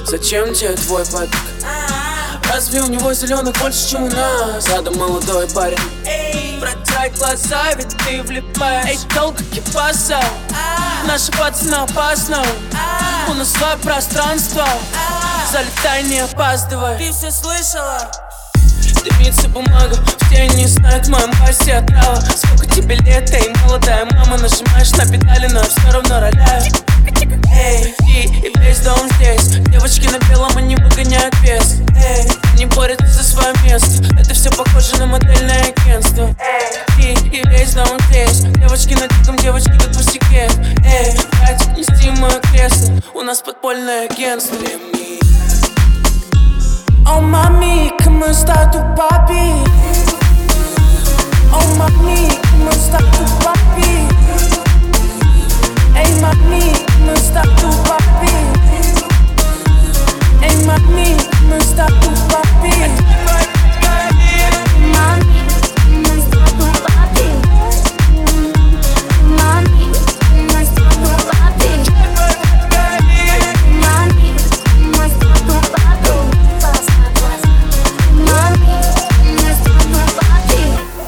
Зачем тебе твой папик? Разве у него зеленых больше, чем у нас? Задом молодой парень. Протрай глаза, ведь ты влипаешь. Эй, долго кипаса. Наши пацаны опасно. У нас свое пространство. Залетай, не опаздывай. Ты все слышала? Дымится бумага, все не знают, в моем пасе отрава. Сколько тебе лет, эй, молодая мама. Нажимаешь на педали, но я все равно роляю. Эй, ты и весь дом здесь. Девочки на белом, они выгоняют вес. Эй, они борются за свое место. Это все похоже на модельное агентство. Эй, ты и весь дом здесь. Девочки на диком, девочки как пустяке. Эй, братик, нести мое кресло. У нас подпольное агентство. Oh mami, come está tu papi? Oh mami, come está tu papi? Hey mami, come está tu papi? Hey mami, come está tu papi? Mami, come está tu papi? Mami, come está tu papi? Mami, come está tu papi? Mami, come está tu papi?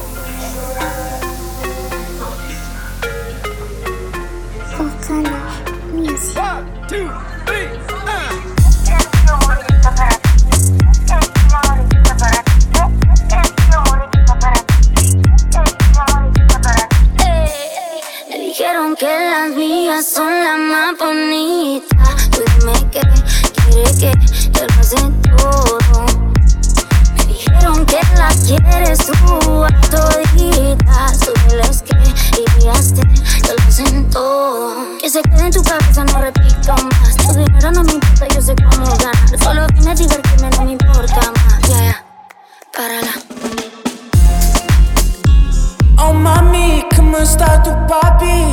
Volcano Music. 1, 2, 3, Me dijeron que las mías son las más bonitas. Tú dime que quieres que te lo hacen todo. Me dijeron que la quieres tú a toditas. Tú diles que irías te lo hacen todo. Que se quede en tu cabeza, no repito más. Tu dinero no me importa, yo sé cómo ganar. Solo vine a divertirme, no me importa más. Yeah, párala. Oh mami, ¿cómo está tu papi?